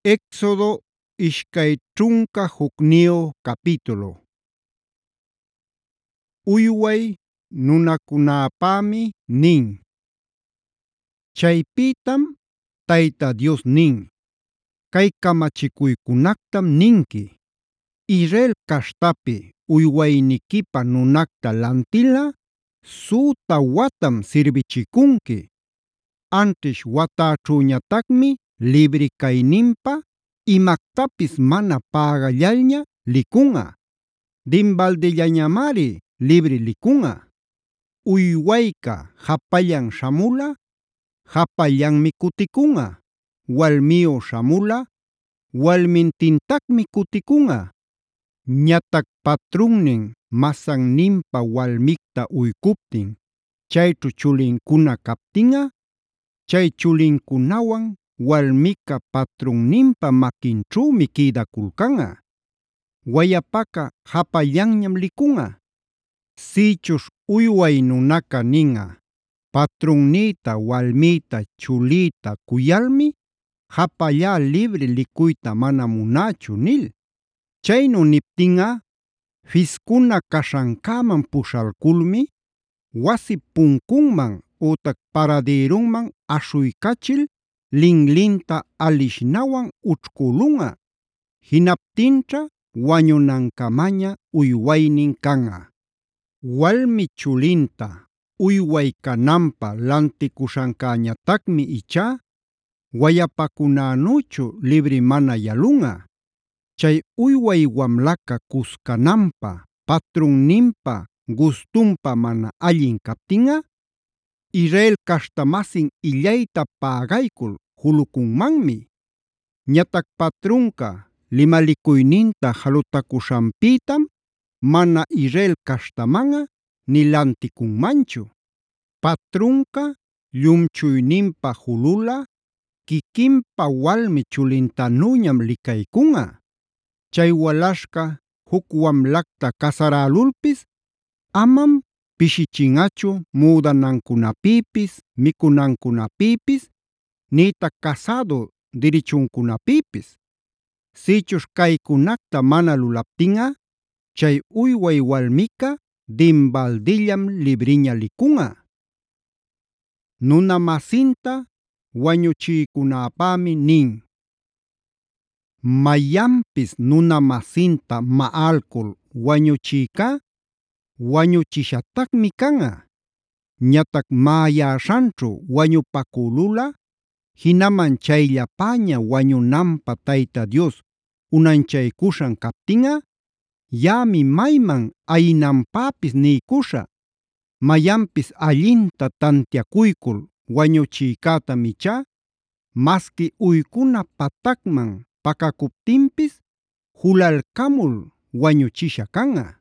Éxodo ishkay ćhunka hukniyuq capítulo. Uyway nunakunäpämi nin. Chaypïtam Tayta Dios nin: “Kay kamachikuykunactam ninki: Israel caśhtapi uywayniquipa nunacta lantilꞌa süta watam sirbichikunki. Anćhish wataćhüñatacmi libre cayninpa imactapis mana pägallalña likunꞌa. Dinbaldillañamari libre likunꞌa. Uywayca japallan śhamulꞌa, japallanmi kutikunꞌa. Walmiyu śhamulꞌa, walmintintacmi kutikunꞌa. Ñatac patrunnin masanninpa walmicta uykuptin chayćhu chulincuna captinꞌa, chay chulincunawan walmica patrunninpa maquinćhümi quïdaculcanꞌa. Wayapaca japallanñam likunꞌa. Sïchuśh uyway nunaca ninꞌa: ‘Patrunnïta walmïta chulïta kuyalmi japallá libre likuyta mana munächu’ nil. Chaynu niptinꞌa fiscuna caśhancäman puśhalculmi wasi puncunman ütac paradïrunman aśhuycachil linlinta alishnawan ućhcülunꞌa. Jinaptinćha wañunancamaña uywaynin canꞌa. Walmi chulinta uyway cananpä lantikuśhancäñatacmi ichá wayapacunänüchu libre mana yalunꞌa. Chay uyway wamlaca cuscananpä patrunninpa gustunpa mana allin captinꞌa, Israel caśhta-masin illayta pägaycul julucunmanmi. Ñatac patrunca limalicuyninta jalutacuśhanpïtam mana Israel caśhtamanꞌa ni lanticunmanchu. Patrunca llumchuyninpa jululꞌa quiquinpa walmi chulintanüñam licaycunꞌa. Chay walaśhca juc wamlacta casarälulpis amam pishichinꞌachu müdanancunapïpis, micunancunapïpis, nïtac casadu dirichuncunapïpis. Sïchuśh caycunacta mana lulaptinꞌa, chay uyway walmica dinbaldillam libriña likunꞌa. Nuna-masinta wañuchïcunäpämi nin: Mayanpis nuna-masinta maꞌalcul wañuchïcá wañuchishatacmi canꞌa. Ñatac maꞌayäśhanćhu wañupacülulꞌa, jinaman chayllapaña wañunanpä Tayta Dios unanchaycuśhan captinꞌa, yaꞌami mayman ayinanpäpis niycuśhä. Mayanpis allinta tantiacuycul wañuchïcätam ichá masqui uycuna patacman pacacuptinpis julalcamul wañuchisha canꞌa.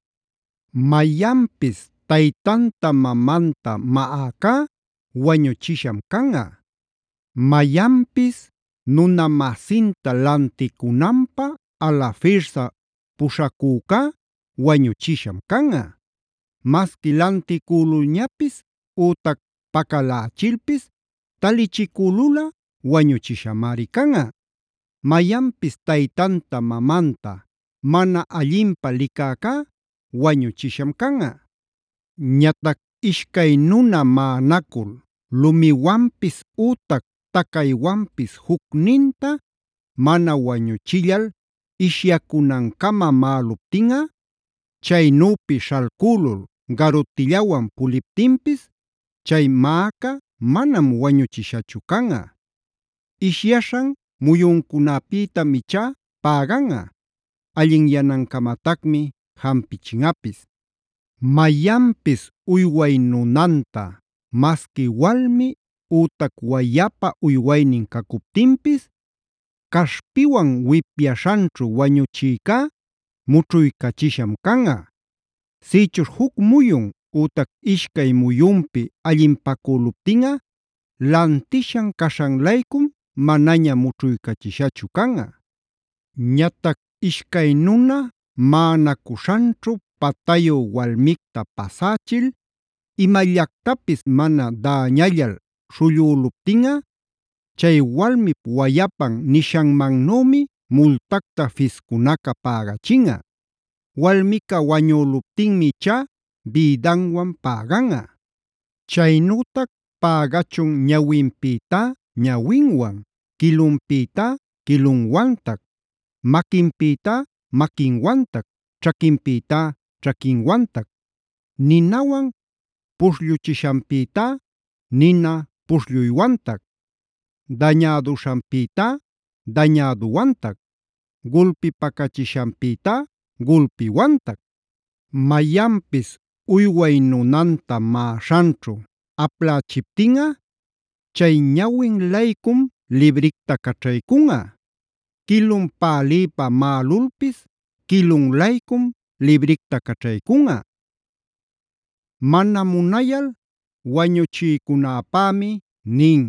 Mayanpis taytanta mamanta maꞌäcá wañuchisham canꞌa. Mayanpis nuna-masinta lanticunanpä alafirsa puśhacücá wañuchisham canꞌa. Masqui lanticülulñapis ütac pacalächilpis talichicülulꞌa wañuchishamari canꞌa. Mayanpis taytanta mamanta mana allinpä licäcá wañuchisham canꞌa. Ñatac ishcay nuna maꞌanacul lumiwanpis ütac tacaywanpis jucninta mana wañuchillal ishyacunancama maꞌaluptinꞌa, chaynüpi śhalcülul garutillawan puliptinpis, chay maꞌaca manam wañuchishachu canꞌa. Ishyaśhan muyuncunapïtam ichá päganꞌa. Allinyanancamatakmi jampichinꞌapis. Mayanpis uyway nunanta masqui walmi ütac wayapa uywaynin cacuptinpis, caśhpiwan wipyaśhanćhu wañuchïcá mućhuycachisham canꞌa. Sïchuśh juc muyun ütac ishcay muyunpi allinpacüluptinꞌa, lantishan caśhanlaycum manaña mućhuycachishachu canꞌa. Ñatac ishcay nuna maꞌanacuśhanćhu patayu walmicta pasächil imallactapis mana dañallal śhullüluptinꞌa, Chay walmip wayapan nishanmannümi multacta fiskunaca pägachinꞌa. Walmica wañüluptinmi ichá bïdanwan päganꞌa. Chaynütac pägachun ñawinpïtá ñawinwan, quilunpïtá quilunwantac, maquinpïtá maquinwantac, ćhaquinpïtá ćhaquinwantac, ninawan puśhlluchishanpïtá nina puśhlluywantac, dañädushanpïtá dañäduwantac, gulpipacachishanpïtá gulpiwantac. Mayanpis uyway nunanta maꞌaśhanćhu aplächiptinꞌa, chay ñawin-laykum libricta caćhaykunꞌa. Quilun päliypa maꞌalulpis quilun-laykum libricta caćhaykunꞌa. Mana munayal wañuchïcunäpämi nin.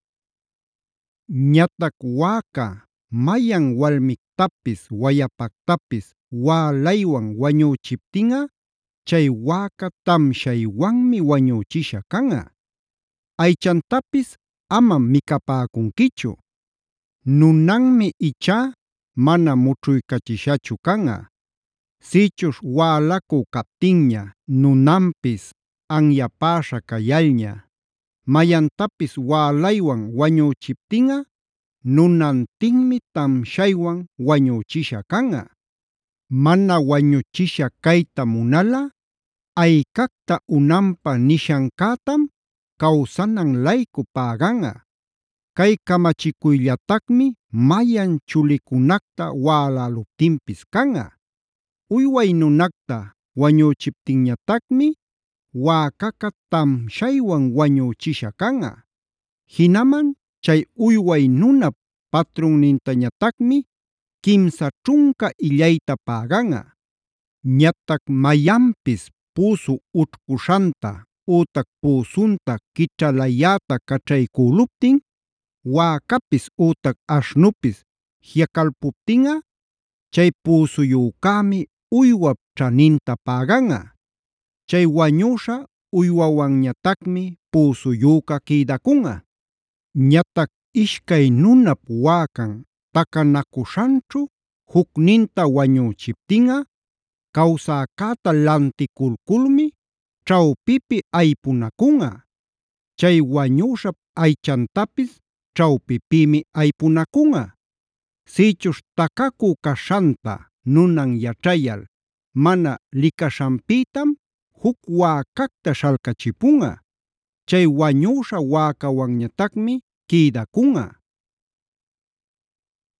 Ñatac wäca mayan walmictapis wayapactapis wälaywan wañüchiptinꞌa, chay wäca tamshaywanmi wañüchisha canꞌa. Aychantapis amam micapäcunquichu. Nunanmi ichá mana mućhuycachishachu canꞌa. Sïchuśh wälacü captinña nunanpis anyapäśha cayalña, mayantapis wälaywan wañüchiptinꞌa, nunantinmi tamshaywan wañüchisha canꞌa. Mana wañuchisha cayta munala, aycacta unanpä nishancätam kawsanan-laycu päganꞌa. Cay kamachicuyllatacmi mayan chulicunacta wäläluptinpis canꞌa. Uyway nunacta wañüchiptinñatacmi wäcaca tamshaywan wañüchisha canꞌa. Jinaman chay uyway nunap patrunnintañatacmi quimsa ćhunca illayta päganꞌa. Ñatac mayanpis püsu ućhkuśhanta ütac püsunta quićhalayäta caćhaycüluptin, wäcapis ütac aśhnupis jiꞌacalpuptinꞌa, chay püsuyücämi uywap ćhaninta päganꞌa. Chay wañüśha uywawanñatacmi püsuyüca quïdacunꞌa. Ñatac ishcay nunap wäcan takanakuśhanćhu jucninta wañüchiptinꞌa, kawsäcäta lanticulculmi ćhawpipi aypunacunꞌa. Chay wañüśhap aychantapis ćhawpipïmi aypunacunꞌa. Sïchuśh takacü caśhanta nunan yaćhayal mana licaśhanpïtam juc wäcacta śhalcachipunꞌa. Chay wañüśha wäcawanñatacmi quïdacunꞌa.